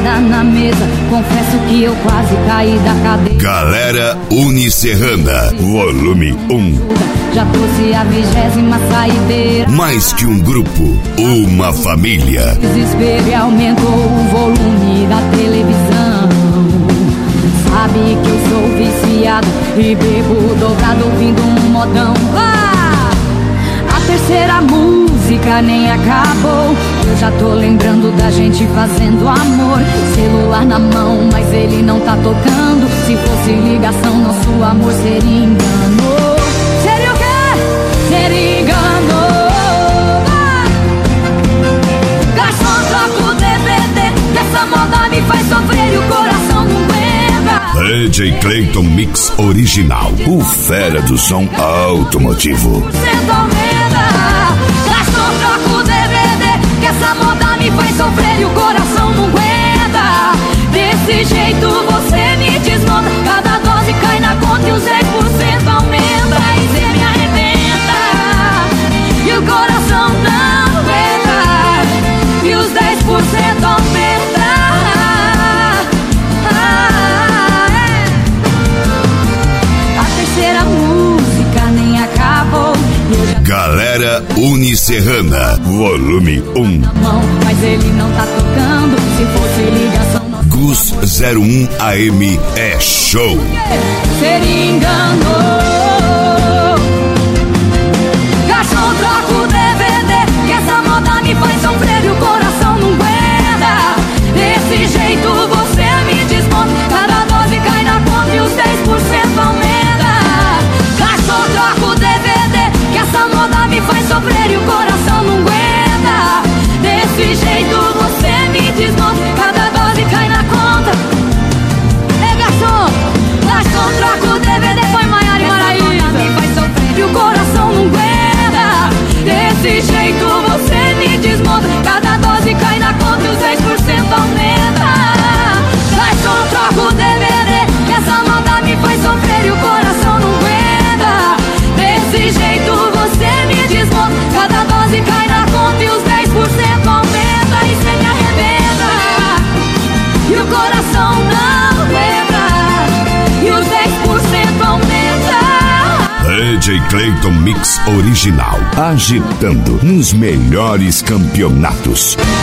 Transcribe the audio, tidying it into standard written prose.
sentada na mesa, confesso que eu quase caí da cadeira. Galera Unicerrana, volume 1. Já trouxe a 20ª saideira. Mais que um grupo, uma família. Desespero e aumentou o volume da televisão. Sabe que eu sou viciado e bebo dobrado ouvindo um modão. A terceira música nem acabou. Eu já tô lembrando da gente fazendo amor. Celular na mão, mas ele não tá tocando. Se fosse ligação, nosso amor seria engano. Seria o quê? Seria engano. Garçom, troca o DVD, que essa moda me faz sofrer e o coração não aguenta. DJ Clayton Mix Original, o fera do som automotivo. Garçom, troca o DVD, que essa moda me faz sofrer e o coração não aguenta. Desse jeito você me desmonta, cada dose cai na conta e os 10% aumenta. E cê me arrebenta, e o coração não aguenta, e os 10% aumenta. A terceira música nem acabou. Galera Unicerrana, volume 1. Mas ele não tá tocando, se fosse ligação não. Gus 01 AM é show. Seria engano. Garçom, troca o DVD, que essa moda me faz sofrer e o coração não aguenta. Desse jeito você me desmonta, cada dose cai na conta e os 10% aumenta. Garçom, troca o DVD, que essa moda me faz sofrer e o coração não aguenta. Desse jeito você me desmonta, cada dose cai na conta. Ei, garçom, garçom, troca o DVD, foi Maiara e Maraísa. Me faz sofrer e o coração não aguenta. Desse jeito você me desmonta, cada dose cai na conta e os 10% aumenta. Garçom, troca o DVD, que essa moda me faz sofrer e o coração não aguenta. Desse jeito você me desmonta, cada dose cai na conta e os 10% aumenta. E cê me arrebenta, e o coração não aguenta, e os 10% aumenta. DJ Clayton Mix Original, agitando nos melhores campeonatos.